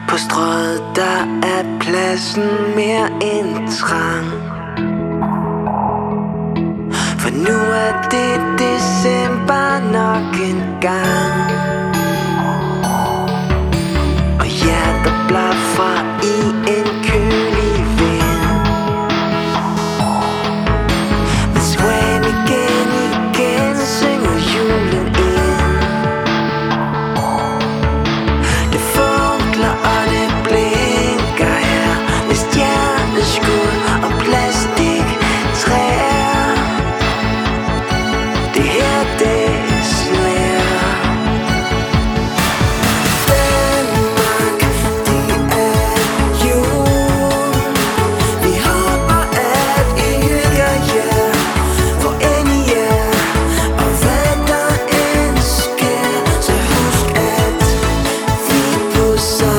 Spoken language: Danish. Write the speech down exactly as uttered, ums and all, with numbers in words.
På strøget der er pladsen mere end trang, for nu er det december nok en gang. Og hjerter blafrer i en kølig vind, men Swan igen igen synger julen ind. Det funkler og det blinker her med stjerneskud og plastiktræer. Det her det sneer. Danmark, det er jul. Vi håber at I hygger jer, hvor end I er, og hvad der end sker. Så husk at vi pusser